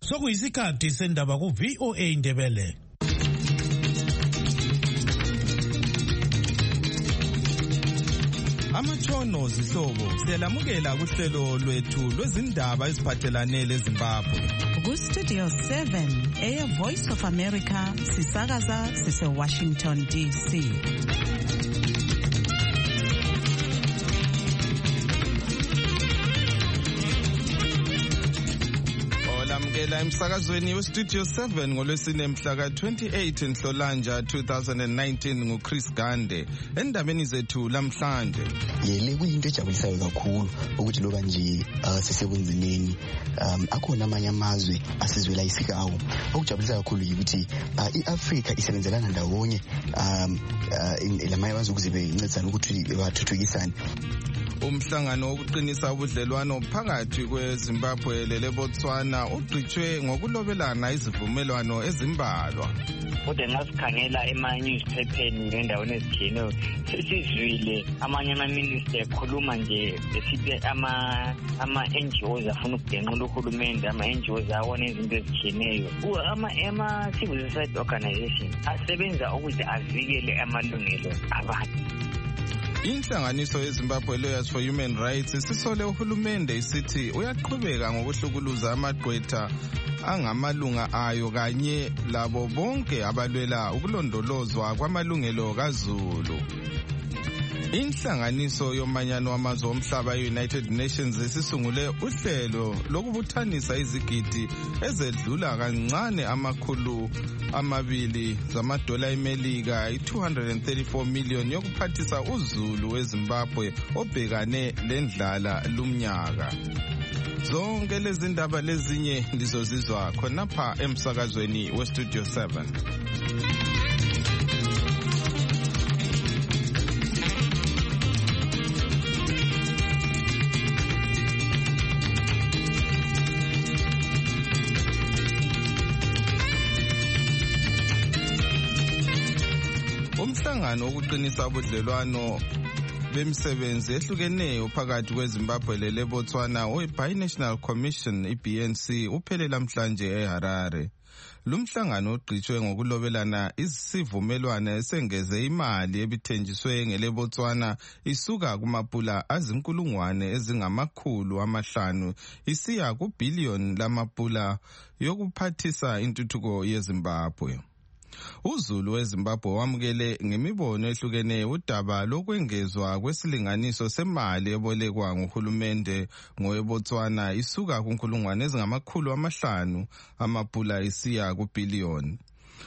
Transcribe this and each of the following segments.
Sokuyisikhathi sendaba ku VOA Indebele. Amatshono zihlobo siyalamukela kuhlelo lwethu lwezindaba eziphathelane leZimbabwe. Ku-Studio 7 Air Voice of America sisakaza sise-Washington DC. Olamukela emsakazweni we-Studio 7 ngolwesine mhla ka-28 Nhlolanja 2019 nguChris Gande. Endabeni zethu lamhlanje. Yele kuyinto ejabulisayo kakhulu ukuthi loba nje sisebunzimeni akhona amanye amazwe asizwela isikawo. Okujabulisa kakhulu ukuthi iAfrika isebenzelana ndawonye lamanye amazwe ukuze bencedisane ukuthi bathuthukisane. Umhlangano wokuqinisa ubudlelwano phakathi kweZimbabwe leBotswana ugqitshwe ngokulobelana izivumelwano ezimbalwa. Kodwa nxa sikhangela ema-newspapers ngendaweni ezitshiyeneyo sesizwile amanye ama-minister ekhuluma nje esithi ama-NGOs afuna ukubhenqula uhulumende, ama-NGOs awona izinto ezitshiyeneyo. Ama-civil society organization asebenza ukuthi avikele amalungelo abantu. Inhlanganiso yeZimbabwe Lawyers for Human Rights sisole uhulumende isithi uyaqhubeka ngokuhlukuluza amagqwetha angamalunga ayo kanye labo bonke abalwela ukulondolozwa kwamalungelo kaZulu. Inhlanganiso yomanyano wamazwe omhlaba ye-United Nations isisungule uhlelo lokubuthanisa izigidi ezedlula kancane $200 zamadola eMelika, i-234 million yokuphathisa uZulu weZimbabwe obhekane lendlala lumnyaka. Zonke lezi ndaba lezinye lizozizwa khonapha emsakazweni we-Studio 7. Umhlangano wokuqinisa ubudlelwano bemisebenzi ehlukeneyo phakathi kweZimbabwe leBotswana we-Binational Commission i-BNC uphelela namhlanje eHarare. Lumhlangano ugqitshwe ngokulobelana isivumelwano esengeze imali ebithenjiswe ngeleBotswana isuka kumapula azinkulungwane ezingama500 isiya kubhiliyoni lamapula yokuphathisa intuthuko yeZimbabwe. uZulu weZimbabwe wamukele ngemibono ehlukeneyo udaba lokwengezwa kwesilinganiso semali ebolekwa nguhulumende ngoweBotswana isuka kunkulungwane ezingama500 amapula isiya kubhiliyoni.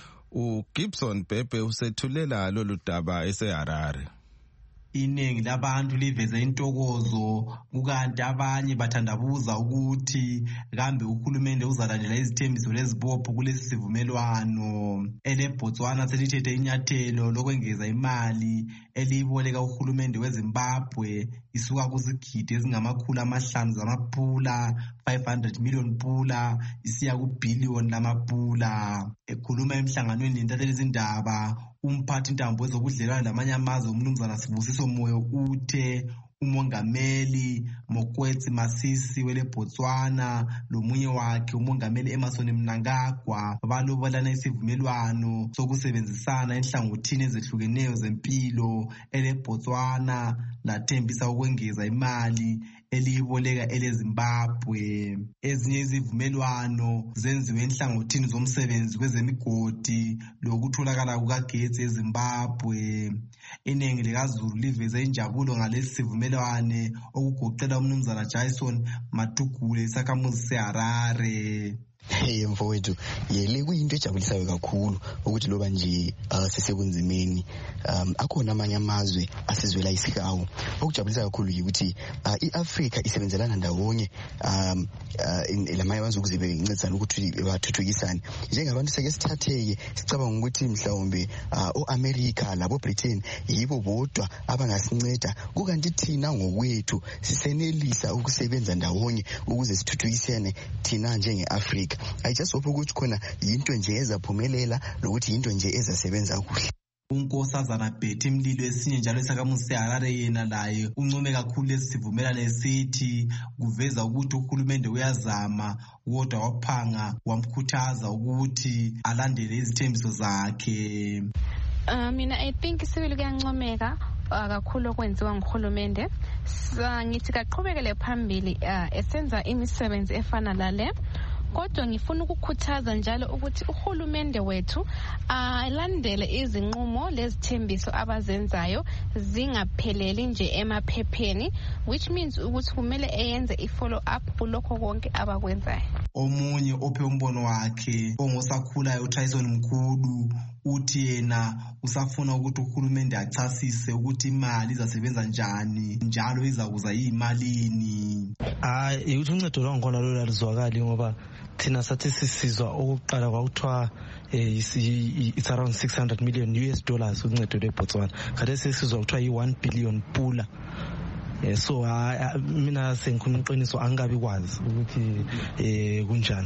uGibson Bhebhe usethulela lolu daba eseHarare. Iningi labantu liveze intokozo kukanti abanye bathandabuza ukuthi kambe uhulumende uzalandela izithembiso lezibopho kulesi sivumelwano. EleBotswana selithethe inyathelo lokwengeza imali eliyiboleka uhulumende weZimbabwe isuka kuzigidi ezingama500 zamapula, 500 million pula isiya kubhiliyoni lamapula. Ekhuluma emhlanganweni nentatheli zindaba, umphathi intambo wezobudlelwano lamanye amazwe umnumzana Sibusiso Moyo uthe umongameli Mokwetsi Masisi weleBotswana lomunye wakhe umongameli Emmerson Mnangagwa balobolana isivumelwano sokusebenzisana enhlangothini ezehlukeneyo zempilo. EleBotswana lathembisa ukwengeza imali eliyiboleka eleZimbabwe. Ezinye izivumelwano zenziwe enhlangothini zomsebenzi kwezemigodi lokutholakala kukagetsi eZimbabwe. Iningi likaZulu liveze injabulo ngalesi sivumelwane okugoqela umnumzana Jason Matugule isakhamuzi seHarare. Mfowethu, yele kuyinto ejabulisayo kakhulu ukuthi loba nje sisebunzimeni akhona amanye amazwe asizwela isikawo. Okujabulisa kakhulu ukuthi iAfrika isebenzelana ndawonye lamanye amazwe ukuze bencedisane ukuthi bathuthukisane. Njengabantu seke sithatheke sicabanga ukuthi mhlawumbe oAmerica labo Britain yibo bodwa abangasinceda, kukanti thina ngokwethu sisenelisa ukusebenza ndawonye ukuze sithuthukisene thina njengeAfrika. I just hope ukuthi khona yinto nje ezaphumelela lokuthi yinto nje ezasebenza kuhle. unkosazana Betty Mlilo esinye njalo esakhamuzi Harare yena laye uncome kakhulu lesivumelano esithi kuveza ukuthi uhulumende uyazama kodwa waphanga wamkhuthaza ukuthi alandele izithembiso zakhe. Mina I think sibili kuyancomeka kakhulu okwenziwa nguhulumende. Ngithi kaqhubekele phambili esenza imisebenzi efana lale. Kodwa ngifuna ukukhuthaza njalo ukuthi uhulumende wethu alandele izinqumo lezithembiso abazenzayo zingapheleli nje emaphepheni, which means ukuthi kumele eyenze i-follow up kulokho konke abakwenzayo. Omunye ophe umbono wakhe ongosakhulayo uTyson Mkhulu uthi yena usafuna ukuthi uhulumende achasise ukuthi imali izasebenza njani njalo izakuza yimalini. Ukuthi uncedo lwangikhona lolu alizwakali ngoba thina sathi sisizwa okokuqala kwakuthiwa it's around $600 million uncedo lweBotswana. Khathesi sisizwa kuthiwa yi-1 billion pula. So mina sengikhuluma iqiniso angabi kwazi ukuthi kunjani.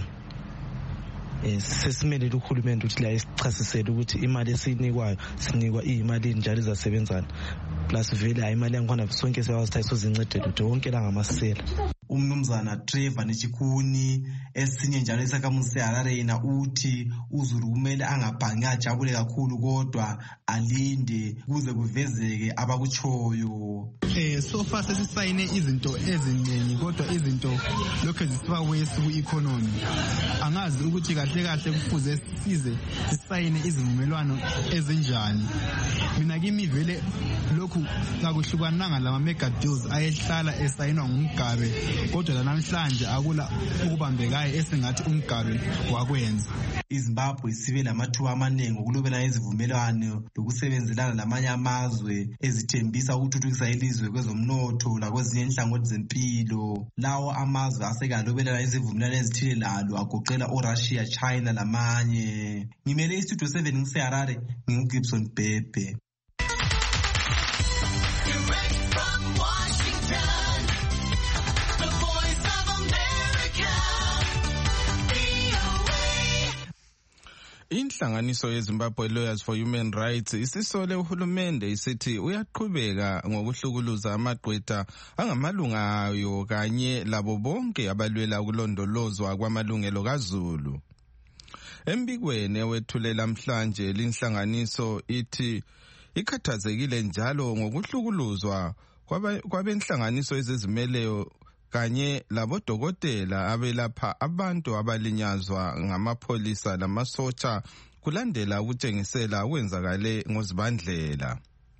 Sesimelele uhulumende ukuthi la esichasisele ukuthi imali esinikwayo sinikwa iyimali njalo izasebenzana. Plus vele imali yangikhona sonke siyawazithatha sizincedele ukuthi wonke la ngamasela. Umnumzana Trevor Nechikuni esinye njalo esakhamuzi Harare yena uthi uZulu kumele angabhangi ajabule kakhulu kodwa alinde kuze kuvezeke abakuchoyo. So far sesisayine izinto eziningi kodwa izinto lokho zisiba wesi ku-economy. Angazi ukuthi kahle kahle kufuze size sisayine izivumelwano ezinjani. Mina kimi vele lokhu kakuhlukananga lama mega deals ayehlala esayinwa nguMgabe kodwa namhlanje akula ukubambekayo esingathi uMgabe wakwenza. iZimbabwe sibe lamathuba amaningi okulobelana izivumelwano lokusebenzelana lamanye amazwe ezithembisa ukuthuthukisa ilizwe kwezomnotho lakwezinye inhlangothi zempilo. Lawo amazwe asekalobelana izivumelwano ezithile lalo agoqela oRussia, China lamanye. Ngimele iStudio 7 ngiseHarare, nginguGibson Bhebhe. Inhlanganiso yeZimbabwe Lawyers for Human Rights isisole uhulumende isithi uyaqhubeka ngokuhlukuluza amagqwetha angamalunga ayo kanye labo bonke abalwela ukulondolozwa kwamalungelo kaZulu. Embikweni ewethulela namhlanje linhlanganiso ithi ikhathazekile njalo ngokuhlukuluzwa kwabenhlanganiso ezizimeleyo kanye labodokotela abelapha abantu abalinyazwa ngamapholisa lamasotsha kulandela ukutshengisela okwenzakale ngoZibandlela.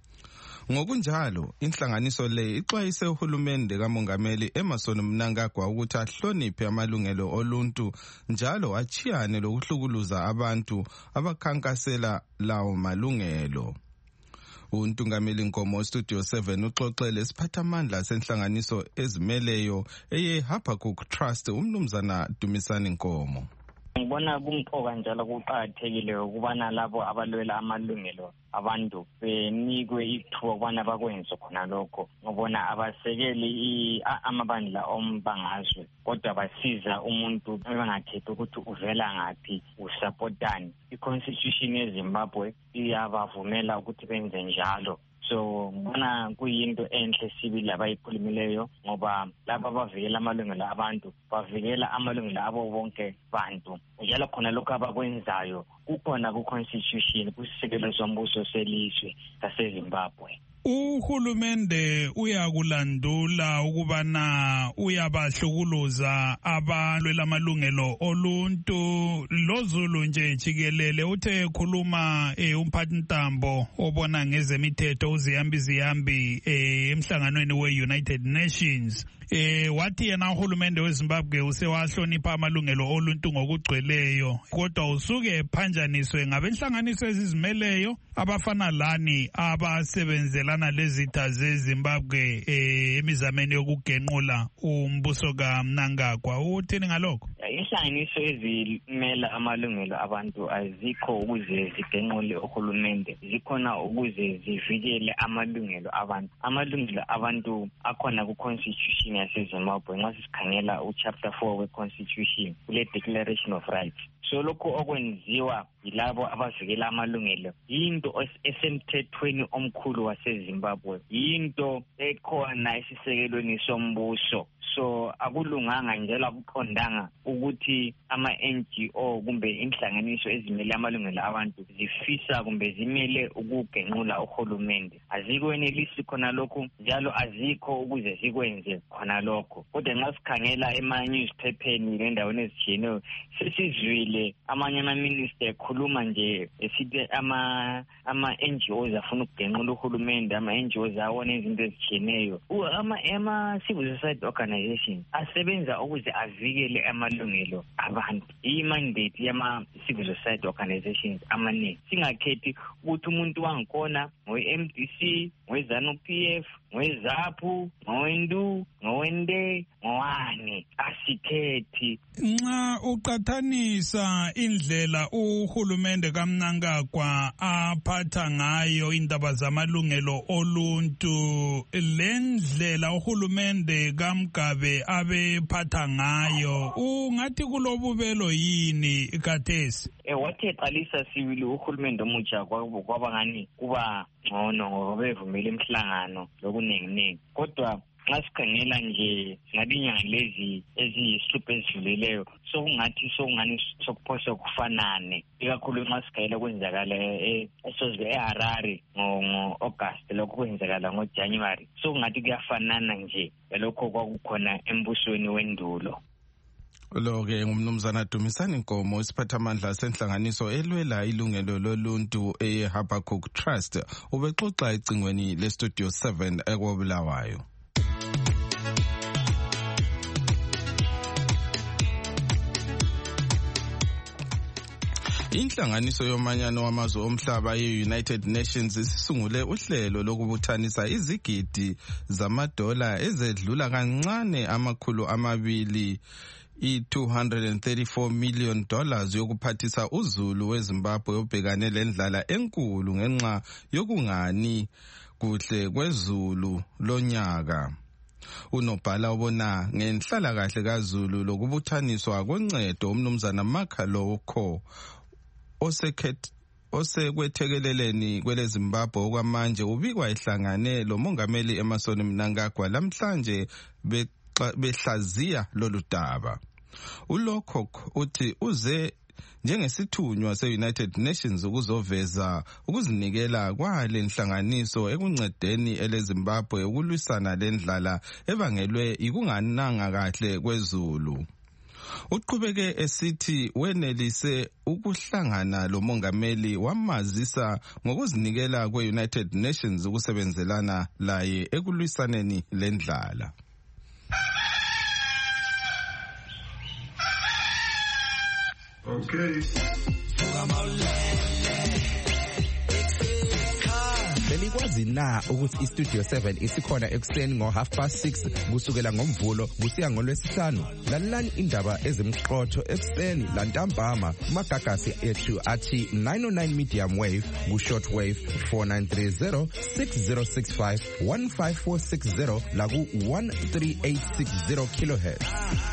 Ngokunjalo, inhlanganiso le ixwayise uhulumende kaMongameli Emmerson Mnangagwa ukuthi ahloniphe amalungelo oluntu njalo achiyane lokuhlukuluza abantu abakhankasela lawo malungelo. Untungameli Nkomo Studio 7 uxoxele isiphathamandla senhlanganiso ezimeleyo eyeHabakkuk Trust umnumzana Dumisani Nkomo. Ngibona kumqoka njalo kuqhakathekile ukubana labo abalwela amalungelo abantu benikwe ithuba ukubana bakwenze khona lokho. Ngibona abasekeli amabandla ombangazwe kodwa basiza umuntu bengakhethi ukuthi uvela ngaphi usupportani. I-Constitution yeZimbabwe iyabavumela ukuthi benze njalo. So ngibona kuyinto enhle sibili abayikhulumileyo ngoba laba bavikela amalungelo abantu bavikela amalungelo abo bonke bantu. Njalo khona lokho abakwenzayo kukhona ku-Constitution kusisekelo sombuso selizwe saseZimbabwe. Uhulumende uyakulandula ukubana uyabahlukuluza abalwela amalungelo oluntu. LoZulu nje jikelele uthe ekhuluma umphathintambo obona ngezemithetho uZiyambi emhlanganweni we-United Nations. Wathi yena uhulumende weZimbabwe usewahlonipha amalungelo oluntu ngokugcweleyo kodwa usuke phanjaniswe ngabenhlanganiso ezizimeleyo abafana lani abasebenzelana lezitha zeZimbabwe emizameni yokugenqula umbuso kaMnangagwa. Uthini ngalokho? Inhlanganiso ezimela amalungelo abantu azikho ukuze zigenqule uhulumende, zikhona ukuze zivikele amalungelo abantu. Amalungelo abantu akhona ku-Constitution yaseZimbabwe. Nxa sikhangela uchapter 4 we-Constitution kule Declaration of Rights So lokho okwenziwa yilabo abavikela amalungelo yinto esemthethweni omkhulu waseZimbabwe, yinto ekhona esisekelweni sombuso. So akulunganga njalo akuqondanga ukuthi ama-NGO kumbe inhlanganiso ezimele amalungelo abantu zifisa kumbe zimele ukugenqula uhulumende. Azikwenelisi khona lokhu njalo azikho ukuze zikwenze khona lokho. Kodwa nxa sikhangela ema-newspapeni lendaweni ezitshiyeneyo sesizwile amanye ama-minister ekhuluma nje esithi ama-NGOs afuna ukugenqula uhulumende, ama-NGOs awona izinto ezitshiyeneyo. Ama-civil society organizations asebenza ukuze avikele amalungelo abantu. I-mandate yama-civil society organizations amaningi. Singakhethi ukuthi umuntu wangikhona ngowe-MDC, ngowe-ZANU-PF, ngowe-ZAPU, ngowendu, ngowende, ngowani, asikhethi. Nxa uqathanisa indlela uhulumende kaMnangagwa aphatha ngayo indaba zamalungelo oluntu lendlela uhulumende kaMgabe abephatha ngayo, ungathi kulobubelo yini khathesi? Wathi eqalisa sibili uhulumende omutsha kwaba ngani kuba ngcono ngoba bevumela imihlangano lokunenginengi. Kodwa nxa sikhangela nje singathi inyanga lezi eziyishlupho ezidlulileyo sokungani sokuphosa kufanane, ikakhulu nxa sikhangela kwenzakala esozwe eHarare ngo-August, lokho kwenzakala ngoJanuary, sokungathi kuyafanana nje lokho kwakukhona embusweni wendulo. Lo-ke ngumnumzana Dumisani Nkomo, isiphathamandla senhlanganiso elwela ilungelo loluntu eHabakkuk Trust, ubexoxa ecingweni leStudio 7 eKobulawayo. Inhlanganiso yomanyano wamazwe omhlaba ye-United Nations isisungule uhlelo lokubuthanisa izigidi zamadola ezedlula kancane $234 million yokuphathisa uzulu weZimbabwe obhekane lendlala enkulu ngenxa yokungani kuhle kwezulu lonyaka. Unobhala obona ngenhlalakahle kaZulu lokubuthaniswa koncedo umnumzana Makaloko osekwethekeleleni kwele Zimbabwe okwamanje ubikwa ehlangane lo mongameli Emmerson Mnangagwa lamhlanje behlaziya lolu daba. uLocock uthi uze njengesithunywa se-United Nations ukuzoveza ukuzinikela kwale nhlanganiso ekuncedeni eleZimbabwe ukulwisana lendlala ebangelwe ikungananga kahle kwezulu. Uqhubeke esithi wenelise ukuhlangana lo mongameli wamazisa ngokuzinikela kwe-United Nations ukusebenzelana laye ekulwisaneni lendlala. Okay. Belikwazi na ukuthi iStudio 7 isikhona ekuseni ngo6:30 kusukela ngoMvulo kusiya ngoLwesihlanu? Lalelani indaba ezimqotho ekuseni lantambama kumagagasi ethu athi 909 medium wave ku-short wave 4930 6065 15460 la ku-13860 kilohertz.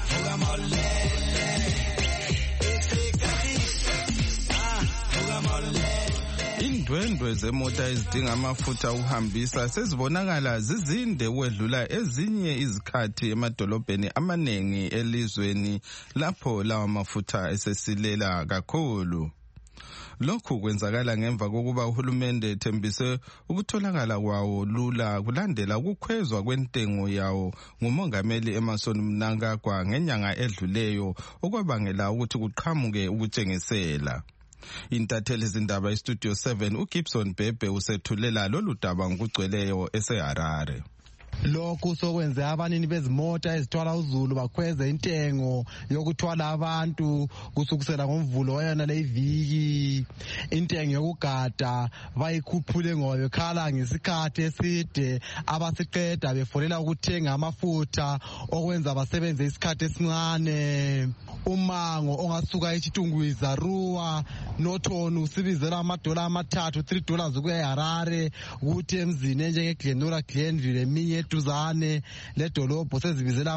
Indwendwe zemota ezidinga amafutha ukuhambisa sezibonakala zizinde ukwedlula ezinye izikhathi emadolobheni amanengi elizweni lapho lawa mafutha esesilela kakhulu. Lokhu kwenzakala ngemva kokuba uhulumende ethembise ukutholakala kwawo lula kulandela ukukhwezwa kwentengo yawo ngumongameli Emmerson Mnangagwa ngenyanga edluleyo okwabangela ukuthi kuqhamuke ukutshengisela. Intatheli zindaba iStudio 7 uGibson Bhebhe usethulela lolu daba ngokugcweleyo eseHarare. Lokhu sokwenze abanini bezimota ezithwala uzulu bakhweze intengo yokuthwala abantu kusukusela ngoMvulo wayona leviki. Intengo yokugada bayikhuphule ngoba bekhala ngesikhathi eside abasiqeda befonela ukuthenga amafutha okwenza basebenze isikhathi esincane. umango ongasuka eChitungwiza Ruwa noThonu sibizela $3 $3 ukuya eHarare ukuthi emzini enjenge Glenville eminye eduzane ledolobho sezibizela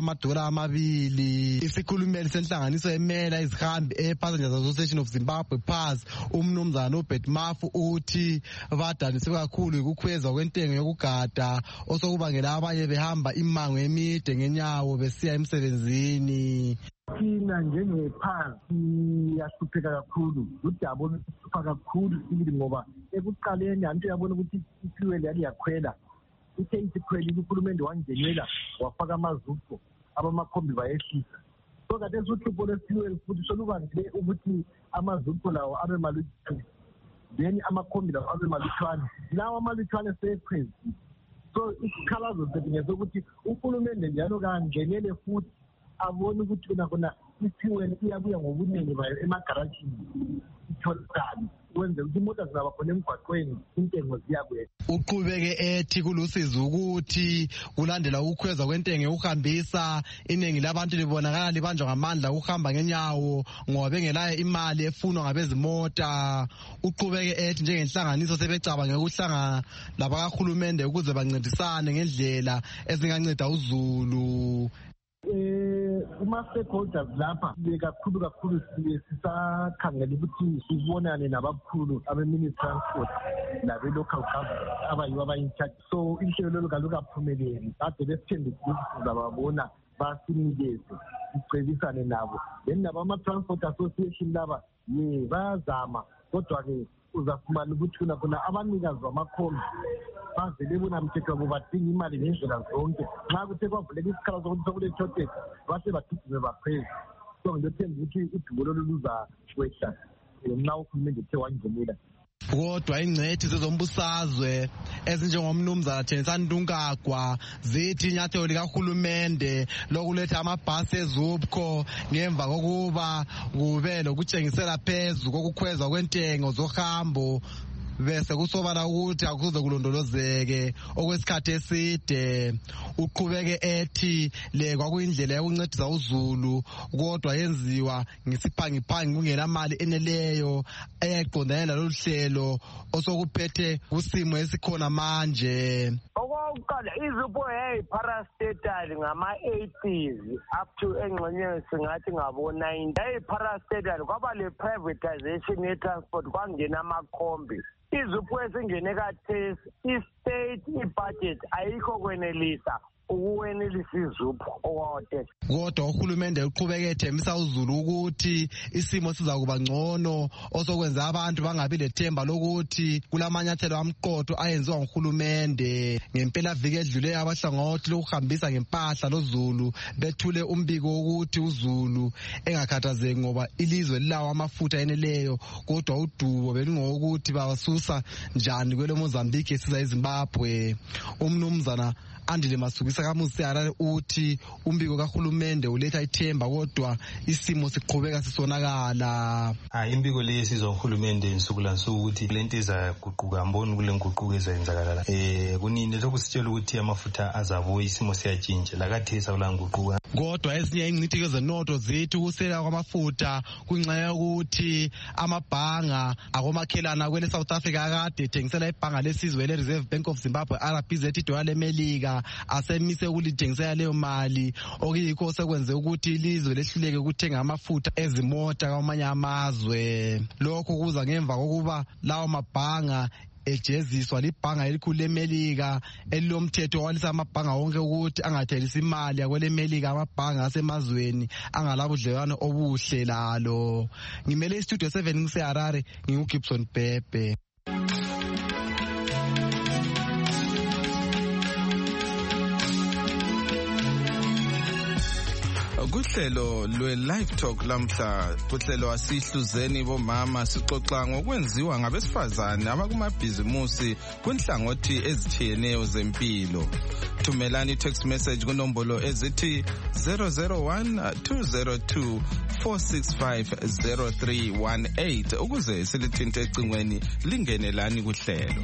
$2 isikhulumeli senhlanganiso emela izihambi ePassenger Association of Zimbabwe PAS umnumzana uBert Mafu uthi badaniswe kakhulu ukukhweza kwentengo yokugada osokubangela abanye behamba imango emide ngenyawo besiya emsebenzini. Thina njengephansi yahlupheka kakhulu udabona uhlupha kakhulu sibili ngoba ekuqaleni antu yabona ukuthi ifuel yakhwela uthe isikhwelile uhulumende wangenela wafaka amazupho abamakhombi bayehlisa so kade uhlupho lwefuel futhi solubangele ukuthi amazupho lawo abe malutshwane then amakhombi lawo abe malutshwane lawo amalutshwane sephezulu so isikhalazo sethu ukuthi uhulumende njalo kangenele futhi abone ukuthi khona ifuel iyabuya ngobuningi bayo emagarajini itholakala wenze ukuthi imoto zingaba khona emgwaqweni intengo ziyakwela. Uqhubeke ethi kulusizo ukuthi kulandela ukukhweza kwentengo yokuhambisa iningi labantu libonakala libanjwa ngamandla ukuhamba ngenyawo ngoba bengelayo imali efunwa ngabezimota. Uqhubeke ethi njengenhlanganiso sebecabange ukuhlangana labakahulumende ukuze bancedisane ngendlela ezinganceda uZulu. Kuma-stakeholders lapha kakhulu sisakhangela ukuthi sibonane nabakhulu abe-ministry transport nabe-local government abayibo aba-incharge so inhlelo lelo kalukaphumeleli kade besithembisa ukuthi sizababona basinikeze sicebisane nabo then nabama-transport association laba bayazama kodwa-ke uzafumana ukuthi khona abanikazi bamakhombi bavele bunamthetho wabo badinga imali ngendlela zonke nxa kuthe kwavuleka isikhala sokuthi sekule-shortage base bagijime bapheze so ngilethemba ukuthi udubo lolu luzakwehla nxa uhulumende ethe wangenela. Kodwa ingcethi zezombusazwe ezinjengomnumzana Thenisani Ntunkagwa zithi inyathelo likahulumende lokuletha amabhasi eZUPCO ngemva kokuba kube lokutshengisela phezu kokukhweza kwentengo zohambo bese kusobala ukuthi akuze kulondolozeke okwesikhathi eside. Uqhubeke ethi le kwakuyindlela yokuncedisa uZulu kodwa yenziwa ngesiphangiphangi kungenamali eneleyo eyayiqondane nalolu hlelo osokuphethe kusimo esikhona manje. Okokuqala iZUPCO yayipharastatal ngama-80s up to engxenyeni singathi ngabo-90 yayipharastatal kwaba le-privatization ye-transport kwangena amakhombi. iZUPCO esingene kathesi i-state i-budget ayikho kwenelisa ukuwenelisa iZUPCO okwawote. Kodwa uhulumende uqhubeke ethembisa uZulu ukuthi isimo sizakuba ngcono osokwenza abantu bangabi lethemba lokuthi kulamanyathelo amqotho ayenziwa nguhulumende. Ngempela viki edlule abahlangothi lokuhambisa ngempahla loZulu bethule umbiko ukuthi uZulu engakhathazeki ngoba ilizwe lilawo amafutha eneleyo kodwa udubo belingokuthi bawasusa njani kwele Mozambique siza eZimbabwe. Umnumzana Andile Masukisa kamusi Harare uthi umbiko kahulumende uletha ithemba kodwa isimo siqhubeka sisonakala. Imbiko leyesizwa uhulumende insukulansuku ukuthi lento izaguquka mboni kule nguquko ezenzakala. Kunini lokhu sitshela ukuthi amafutha azabuya isimo siyatshintsha lakathesa kulanguquka. Kodwa ezinye ingcithiko zenotho zithi ukusela kwamafutha kunxaya ukuthi amabhanga akomakhelana kwele South Africa akade ethengisela ibhanga lesizwe le Reserve Bank of Zimbabwe RBZ idola leMelika asemise ukulithengisela leyo mali okuyikho sekwenze ukuthi ilizwe lehluleke ukuthenga amafutha ezimota kwamanye amazwe. Lokho kuza ngemva kokuba lawo mabhanga ejeziswa libhanga elikhulu leMelika elilomthetho walisa amabhanga wonke ukuthi angathelisi imali yakwele Melika amabhanga asemazweni angalabudlelwano obuhle lalo. Ngimele istudio 7 ngiseHarare nginguGibson Bhebhe. Kuhlelo lwe-Live Talk lamhla kuhlelo asihluzeni bomama sixoxa ngokwenziwa ngabesifazane abakumabhizimusi kunhlangothi ezithiyeneyo zempilo. Thumelani text message kunombolo ezithi 001-202-465-0318 ukuze silithinte ecingweni lingenelani kuhlelo.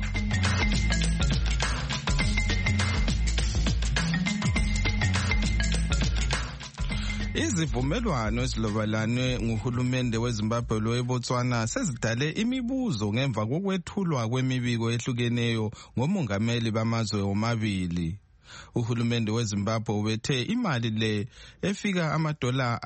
Izivumelwano ezilobalane nguhulumende weZimbabwe loweBotswana sezidale imibuzo ngemva kokwethulwa kwemibiko ehlukeneyo ngomongameli bamazwe omabili. Uhulumende weZimbabwe ubethe imali le efika $6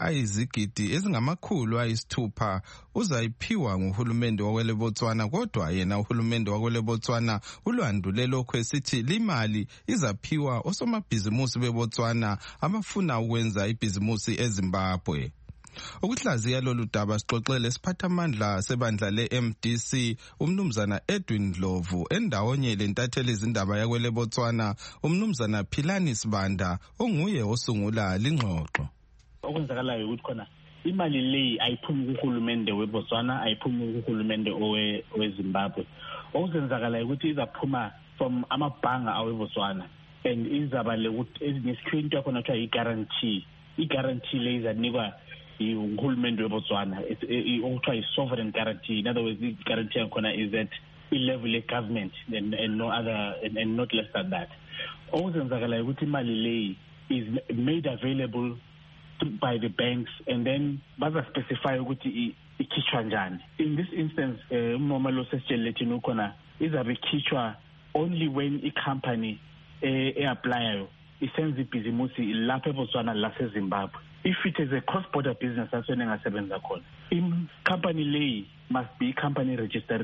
600 uzayiphiwa nguhulumende wakweleBotswana, kodwa yena uhulumende wakweleBotswana ulwandule lokho esithi limali izaphiwa osomabhizimusi beBotswana abafuna ukwenza ibhizimusi eZimbabwe. Ukuhlaziya lolu daba sixoxele siphathamandla sebandla le-MDC umnumzana Edwin Ndlovu endawonye lentatheli izindaba yakweleBotswana umnumzana Philani Sibanda onguye osungula lingxoxo. Okwenzakalayo ukuthi khona imali le ayiphumi kuhulumende weBotswana, ayiphumi kuhulumende weZimbabwe. Okuzenzakalayo ukuthi izaphuma from amabhanga aweBotswana and izaba le ukuthi ngesikhinto yakhona kuthiwa i-guarantee. I-guarantee le izanikwa uhulumende weBotswana okuthiwa i-sovereign guarantee. In other words, the guarantee yakhona is at i-level of government and no other and not less than that. Okuzenzakalayo ukuthi imali le is made available by the banks and then baza specify ukuthi ikhishwa njani. In this instance, umnoma lo sesitshelethini ukhona izabe ikhishwa only when i-company e-applyayo isenza ibhizimusi lapha eBotswana laseZimbabwe. If it is a cross-border business, that's when engasebenza khona. Company le must be company registered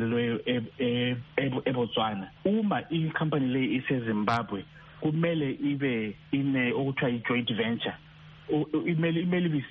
eBotswana. Uma i-company le iseZimbabwe kumele ibe okuthiwa i-joint venture. Imele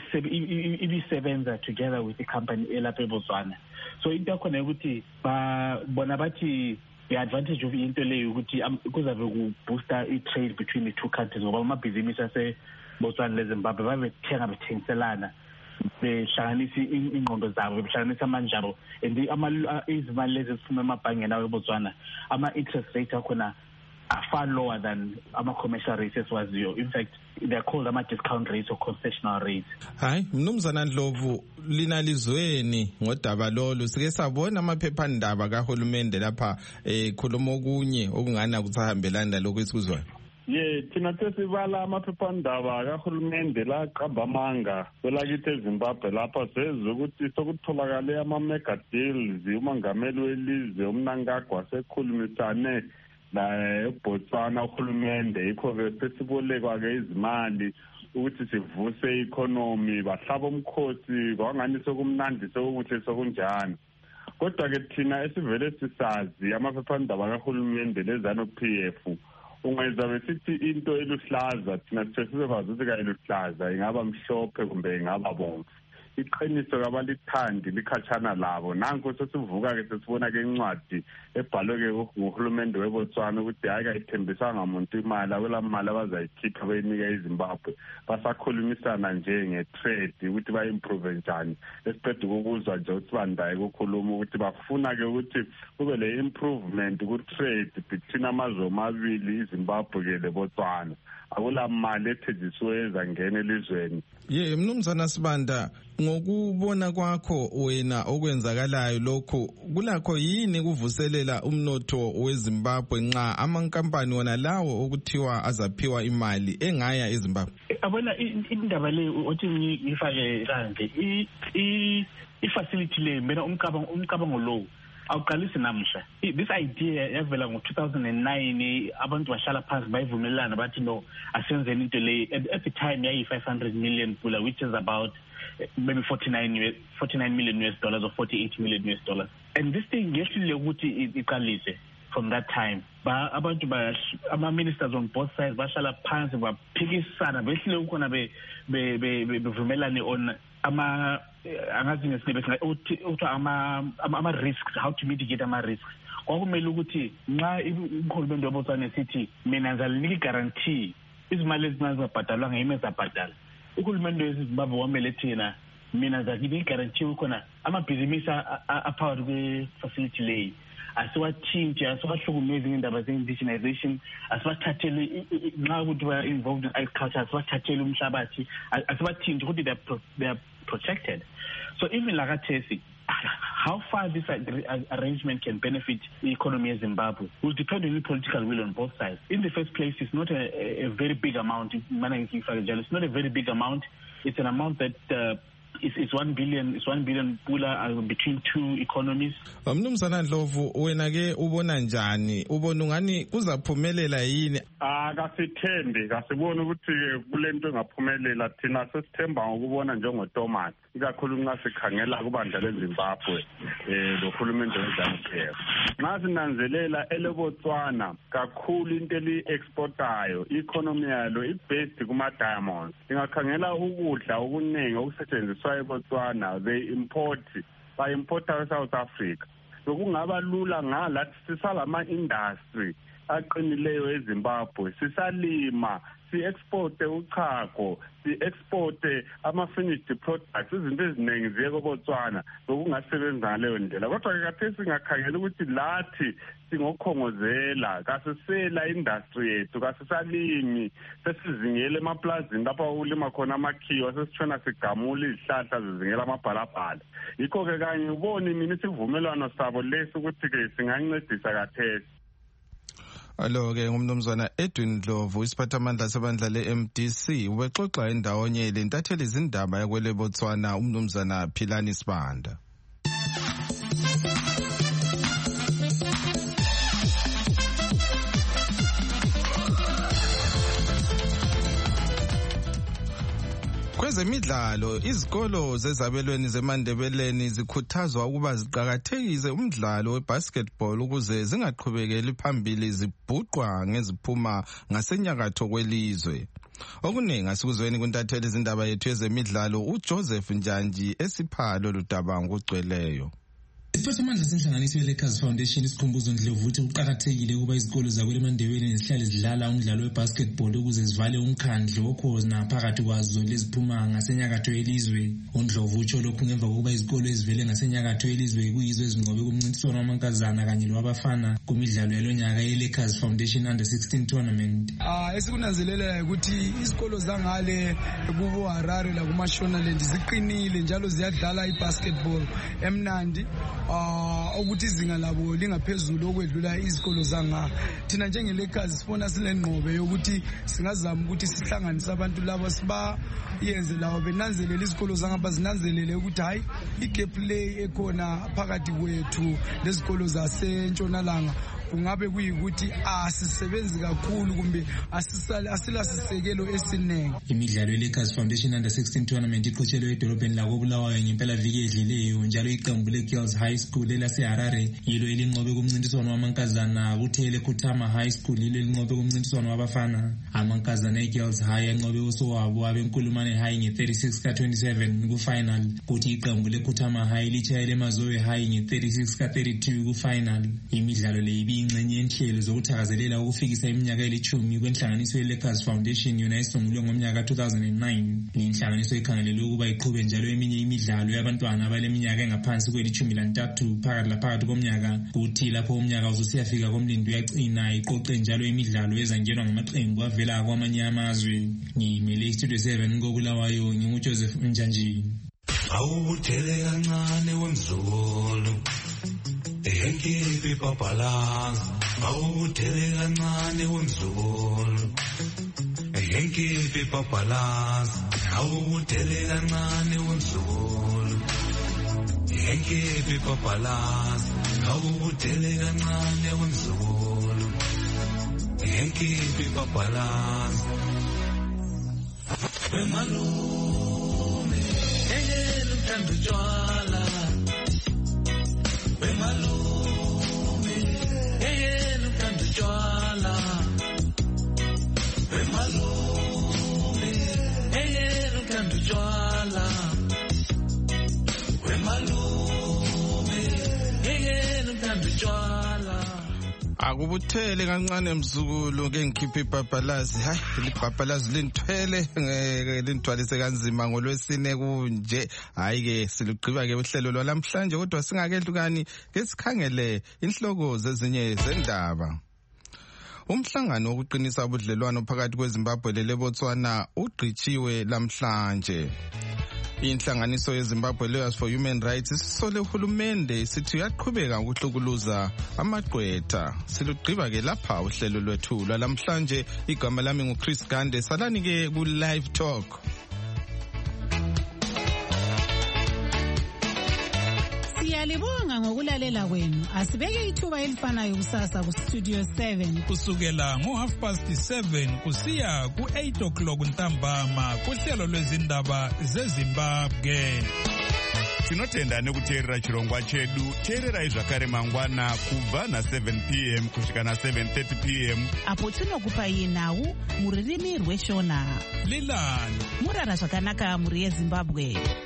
ibisebenza together with the company elapha eBotswana. So into yakhona ukuthi bona bathi the advantage of into leyo ukuthi kuzabe kubooster i-trade between the two countries ngoba amabhizinisi aseBotswana leZimbabwe bethengiselana behlanganisa ingqondo zabo behlanganisa amandla abo and izimali lezi ziphuma emabhangeni aweBotswana ama-interest rates akhona are far lower than ama-commercial rates esiwaziyo. In fact, they are called ama-discount rates or concessional rates. Hayi, mnumzana Ndlovu, lina lizweni ngodaba lolu sike sabona amaphephandaba kahulumende lapha khuluma okunye okungana kusahambelana nalokho esikuzwayo. Thina sesibala amaphephandaba kahulumende la qamba amanga kwelakithi eZimbabwe lapha sezwe ukuthi sokutholakale ama-mega deals umangameli welizwe uMnangagwa sekhulumisane eBotswana uhulumende yikho-ke sesibolekwa-ke izimali ukuthi sivuse i-economy bahlaba umkhosi kwangani sokumnandi sokukuhle sokunjani. Kodwa-ke thina esivele sisazi amaphephandaba kahulumende lezanu-PF ungeza besithi into eluhlaza thina sesizokwazi ukuthi kayiluhlaza ingaba mhlophe kumbe ingaba bomvu. Iqiniso kabalithandi likhatshana labo. Nanko sesivuka-ke sesibona-ke incwadi ebhalwe-ke nguhulumende weBotswana ukuthi hayi kayithembisanga muntu imali akwela mali abazayikhipha beyinika iZimbabwe. Basakhulumisana nje nge-trade ukuthi ba-improve njani. Esiqeda ukuzwa nje ukuthi bandaye kukhuluma ukuthi bafuna-ke ukuthi kube le improvement ku-trade between amazwe omabili iZimbabwe-ke leBotswana. Akula mali ethenzisiwe ezangena elizweni. Mnumzana Sibanda, ngokubona kwakho wena okwenzakalayo lokho kulakho yini kuvuselela umnotho weZimbabwe nxa amankampani wona lawo okuthiwa azaphiwa imali engaya eZimbabwe? Abona indaba le othi ngifake kanje i-facility le mina umcabango lo awuqalisi namuhla. This idea yavela ngo-2009 abantu bashala phansi bayivumelana bathi no asenzeni into le. At the time yayi-500 million pula, which is about maybe $49 million or $48 million. And this thing yehlile ukuthi iqalise from that time. Abantu ama-ministers on both sides bashala phansi baphikisana behlile ukhona bevumelane on angazi ngesinebe ama-risks, how to mitigate ama-risks. Kwakumele ukuthi nxa uhulumende weBotswana sithi mina ngizalinika i-guarantee izimali ezingazabhadalwa ngayimi ezabhadala. Uhulumende weZimbabwe wamele thina mina ngizakini i-guarantee ukhona amabhizinisi aphakathi kwe-facility leyi asiwathintshe asiwahlukumezi ngendaba ze-indigenization asibathathele nxa ukuthi ba-involved in agriculture asibathathele umhlabathi asibathintshe ukuthi they are protected. So even Lakatesi, how far this arrangement can benefit the economy of Zimbabwe will depend on the political will on both sides. In the first place, it's not a very big amount. It's not a very big amount. it's an amount that it's 1 billion pula between two economies. Mnumzana Ndlovu, wena ke ubona njani? Ubona ungani kuzaphumelela yini? Kasithembi, kasibona ukuthi kulento engaphumelela thina sesithemba ngokubona njengoThomas. Ikakhulu nxa sikhangela kubandla leZimbabwelohulumende weZanu-PF. Nxa sinanzelela eLebotswana kakhulu into eli-exportayo, i-economy yalo i-based kuma-diamonds. Singakhangela ukudla okuningi okusetshenziswa eBotswana, ba-importa South Africa. Sokungaba lula ngalathi sisalama-industry aqinileyo eZimbabwe, sisalima, si-exporte uchago, si-exporte ama-finished products, izinto eziningi ziye koBotswana zokungasebenza ngaleyo ndlela. Kodwa-ke khathesi singakhangela ukuthi lathi singokhongozela, kasisela industry yethu, kasisalimi, sesizingela emaplazini lapha ukulima khona amakhiwa, sesitshona sigamula izihlahla zizingela amabhalabhala. Yikho-ke kanye uboni mina isivumelwano sabo lesi ukuthi-ke singancedisa khathesi. Alo-ke ngumnumzana Edwin Ndlovu, isiphathamandla sebandla le-MDC, ubexoxa endawonye lentatheli izindaba yakweleBotswana umnumzana Philani Sibanda. Kwezemidlalo, izikolo zezabelweni zeMandebeleni zikhuthazwa ukuba ziqakathekise umdlalo webasketball ukuze zingaqhubekeli phambili zibhuqwa ngeziphuma ngasenyakatho kwelizwe. Okuningi asikuzweni kuntatheli izindaba yethu yezemidlalo uJoseph Njanji esiphalo ludaba ngokugcweleyo. Isiphathamandla senhlanganiso ye-Lakers Foundation isikhumbuzo Ndlovu ukuthi kuqakathekile ukuba izikolo zakweleMandebeleni zihlale zidlala umdlalo webasketball ukuze zivale umkhandlo okhona phakathi kwazo leziphuma ngasenyakatho yelizwe. uNdlovu utsho lokhu ngemva kokuba izikolo ezivele ngasenyakatho yelizwe kuyizo ezinqobe kumncintiswano wamankazana kanye lowabafana kumidlalo yalonyaka ye-Lakers Foundation Under 16 Tournament. Esikunanzelela ukuthi izikolo zangale kubo Harare la kuMashonaland ziqinile njalo ziyadlala ibasketball emnandi. Ukuthi izinga labo lingaphezulu okwedlula izikolo zanga. Thina njenge-Lakers sifuna silenqobe yokuthi singazama ukuthi sihlanganise abantu laba siba yenze lawo benanzelela izikolo zangapha zinanzelele ukuthi hayi igap lay ekhona phakathi kwethu lezikolo zasentshonalanga kungabe kuyikuthi asisebenzi kakhulu kumbe asilasisekelo esinenge. Imidlalo ye-Lakers Foundation Under 16 Tournament iqhutshelwe edolobheni lakoBulawayo ngempela viki edlileyo, njalo iqembu le-Girls High School elase-Harare yilo elinqobe kumncintiswano wamankazana, kuthi ele-Kutama High School yilo elinqobe kumncintiswano wabafana. Amankazana e-Girls High anqobe usowabo abenkulumane High nge-36-27 ku-final, kuthi iqembu le-Kutama High litshayele Mazowe High nge-36-32 ku-final. Imidlalo le ingxenye yenhlelo zokuthakazelela ukufikisa iminyaka eli-10 kwenhlanganiso ye-Lakers Foundation yona esungulwe ngomnyaka 2009. Inhlanganiso ikhangelele ukuba iqhube njalo eminye imidlalo yabantwana abaleminyaka engaphansi kweli-13 phakathi komnyaka, kuthi lapho umnyaka uzosiyafika komlindi uyagcina iqoqe njalo imidlalo ezangenwa ngamaqembu avela kwamanye amazwe. Ngimele iStudio 7 koBulawayo nginguJoseph Njanji. Awubuthele kancane wemzulu Enkipi papalaza, awubuthele kancane wemzulu. Enkipi papalaza, awubuthele kancane wemzulu. Enkipi papalaza, awubuthele kancane wemzulu. Enkipi papalaza. Wemalume, luthando utshwala. Wemalume, luthando utshwala. Wemalume, luthando utshwala. Wemalume, luthando utshwala. Akubuthele kancane mzukulu ke ngikhiphe ibhabhalazi. Hayi libhabhalazi linthwele linthwalise kanzima ngolwesine kunje. Hayi ke silugqiba ke uhlelo lwalamhlanje kodwa singakehlukani ke sikhangele inhloko zezinye zendaba. Umhlangano wokuqinisa ubudlelwano phakathi kweZimbabwe leBotswana ugqitsiwe lamhlanje. Inhlanganiso yeZimbabwe Lawyers for Human Rights isisole uhulumende sithi uyaqhubeka ukuhlukuluza amagqwetha. Silugqiba ke lapha uhlelo lwethu lwalamhlanje. Igama lami nguChris Gande. Salani ke ku Live Talk. Siyalibonga ngokulalela kwenu. Asibeke ithuba elifanayo kusasa ku Studio 7 kusukela ngo7:30 kusiya ku8 ntambama kuhlelo lwezindaba zeZimbabwe. Tinotenda nekuteerera chirongwa chedu. Teererai zvakare mangwana kubva na7 p.m. kusvika na7:30 p.m. apo tinokupai nhau muririmi rweshona. Lilani murara zvakanaka muri yeZimbabwe.